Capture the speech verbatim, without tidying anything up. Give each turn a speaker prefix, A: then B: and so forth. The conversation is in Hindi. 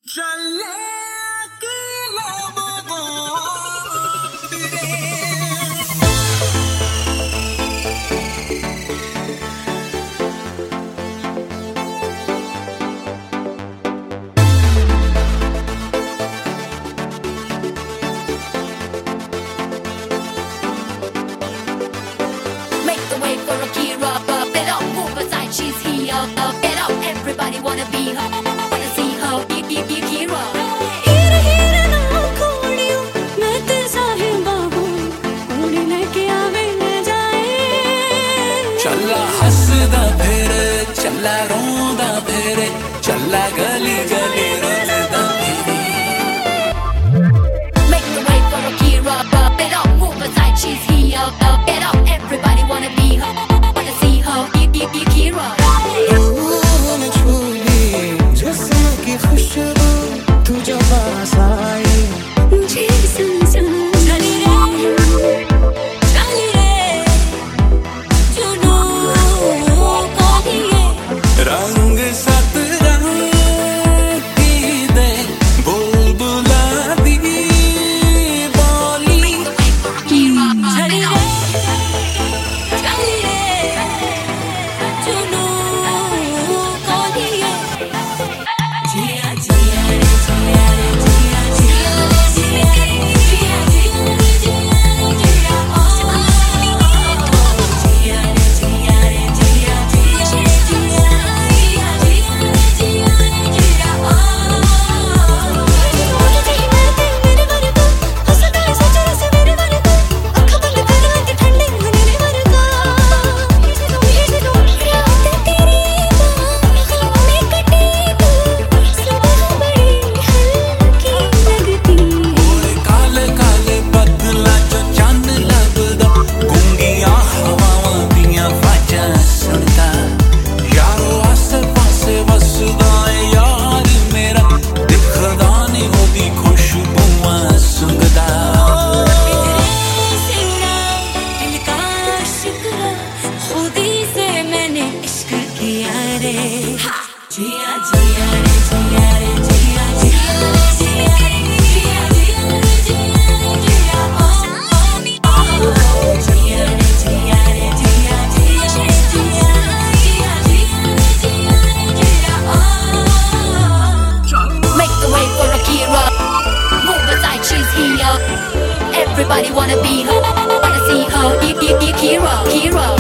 A: चला हसदा फेरे चला रोंदा फेरे चला गली गली रोंदा फेरे
B: Make the way for Akira, get up, move aside, she's here. Get up, everybody wanna be her, wanna see her, Akira.
A: जिस्म की खुशबू तू जब पास आई
B: मुझे सन सन चली रे चली रे जुनू कौन ये
A: रंग सतरंग की दे बुलबुला दी बोली
B: चली रे चली रे जुनू कौन ये जिया जिया रे जिया रे जिया जिया जिया जिया जिया जिया ओ जिया रे जिया रे जिया जिया जिया जिया जिया जिया ओ मेरे बारे को हंसता है सोच रहा से मेरे बारे को आँख बंद कर के ठंडे होने वाले को ये तो ये तो रात तेरी बाहों में कटे तो सुबह बड़ी हल्की लगती
A: ओए काले काले बदला जो चंद लगदा गूंगियां हवावां दियां वाजां सुनदा यारो आसे पासे वसदा है यार मेरा दिखदा नहीं ओदी खुशबूआं सुंघदा
B: दिल का शुक्र खुदी से मैंने इश्क किया रे जिया जिया रे जिया रे जिया जिया जिया जिया जिया जिया जिया ओ जिया रे जिया रे जिया जिया जिया जिया जिया जिया ओ Make the way for Akira, move aside, she's here. Everybody wanna be her, wanna see her, Akira, Akira.